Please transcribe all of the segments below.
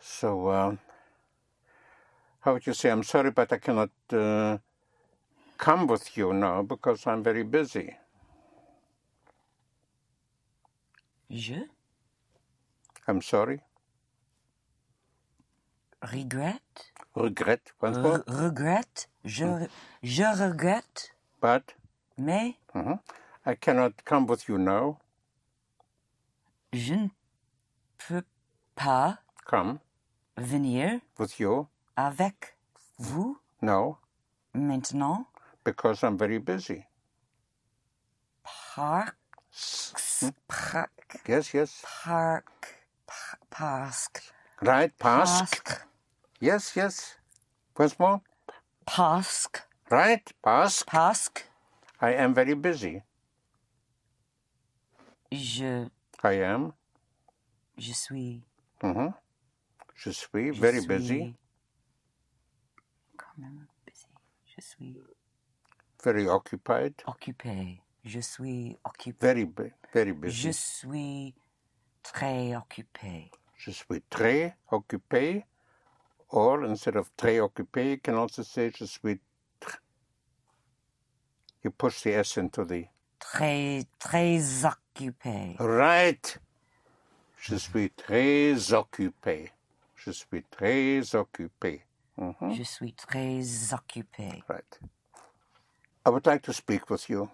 So, how would you say, I'm sorry, but I cannot come with you now because I'm very busy. Je I'm sorry. regrette. Regret. Once more. Regrette. Je regrette. But Mais I cannot come with you now. je ne peux pas Come venir with you avec vous now maintenant because I'm very busy. Yes, yes. Parce. Right, pask. Yes, yes. Once more. Parce. Right, pask. Parce. I am very busy. Je suis. Je suis very busy. Quand même busy. Je suis. Very occupied. Occupé. Je suis occupé. Very busy. Je suis très occupé. Je suis très occupé. Or, instead of très occupé, you can also say je suis. You push the S into the. Très occupé. Right. Je suis très occupé. Je suis très occupé. Je suis très occupé. Right. I would like to speak with you.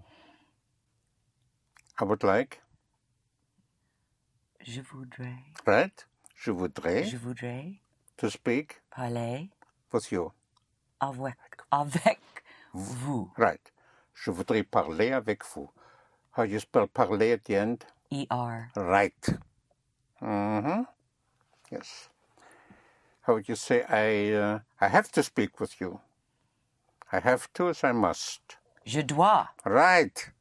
I would like. Je voudrais. Right. Je voudrais. Je voudrais. To speak. Parler. With you. Avec vous. Right. Je voudrais parler avec vous. How you spell parler at the end? ER. Right. Yes. How would you say I have to speak with you? I have to as I must. Je dois. Right.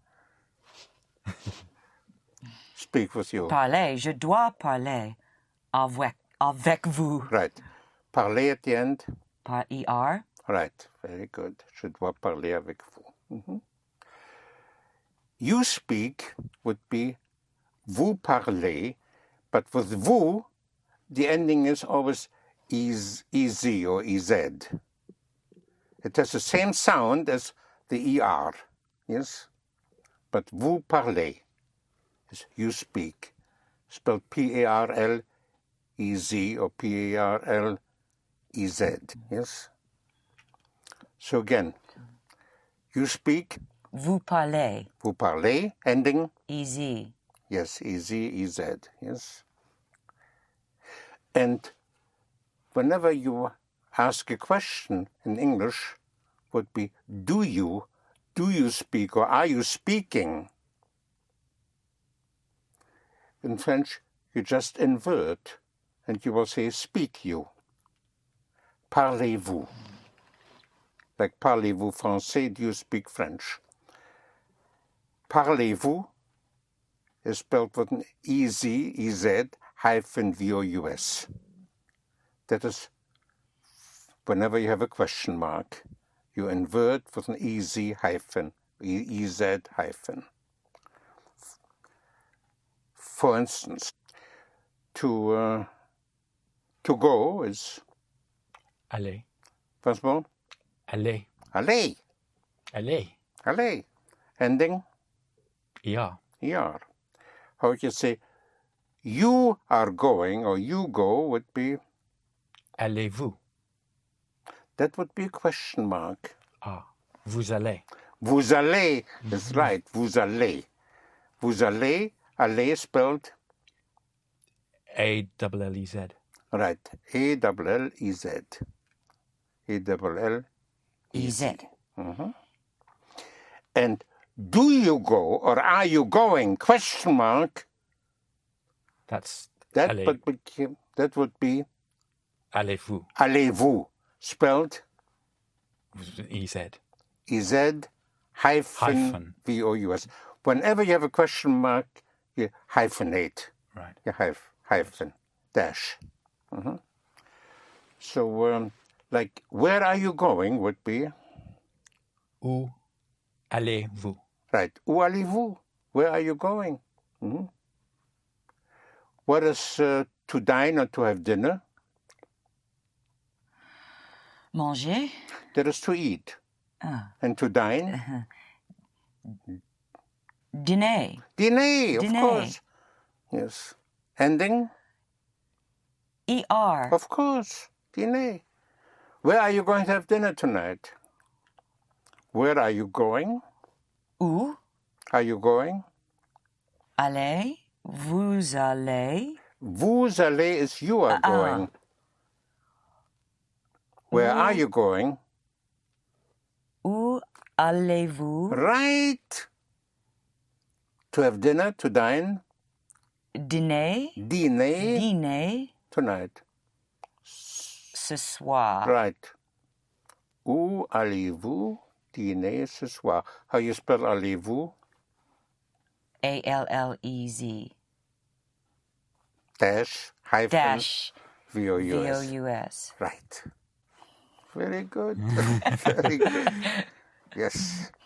Speak with you. Parler. Je dois parler avec vous. Right. Parler at the end? Par ER. Right. Very good. Je dois parler avec vous. You speak would be vous parlez, but with vous, the ending is always EZ or EZ. It has the same sound as the ER, yes? But vous parlez is you speak, spelled Parlez or Parlez, yes? So again, you speak. Vous parlez. Vous parlez, ending. Easy. Yes, EZ, yes. And whenever you ask a question in English, would be, do you speak, or are you speaking? In French, you just invert, and you will say, speak you. Parlez-vous. Like, parlez-vous français, do you speak French? Parlez-vous is spelled with an EZ hyphen VOUS. That is, whenever you have a question mark, you invert with an EZ hyphen. For instance, to go is aller. Once more. Aller. Aller. Aller. Aller. Ending. ER. ER. How would you say you are going or you go would be? Allez-vous. That would be a question mark. Ah. Vous allez. Vous allez is right. Vous allez. Vous allez. Aller spelled? A-L-L-E-Z. Right. A-L-L-E-Z. A-L-L-E-Z. And do you go or are you going? Question mark. That would be Allez-vous. Allez-vous. Spelled? E-Z. E-Z hyphen V-O-U-S. Whenever you have a question mark, you hyphenate. Right. You hyphen, dash. So, like, where are you going would be? Où allez-vous? Right. Où allez-vous? Where are you going? What is to dine or to have dinner? Manger. There is to eat. Ah. And to dine. Dîner. Dîner, of Dîner. course. Yes. Ending? ER. Of course. Dîner. Where are you going to have dinner tonight? Where are you going? Où Are you going? allez? Vous allez? Vous allez is you are going. Where are you going? Où allez-vous? Right. To have dinner, to dine. Dîner. Dîner. Dîner. Tonight. Ce soir. Right. Où allez-vous dîner ce soir? How you spell allez-vous? ALLEZ. Dash, hyphen, Dash. VOUS. VOUS. Right. Very good. Very good. Yes.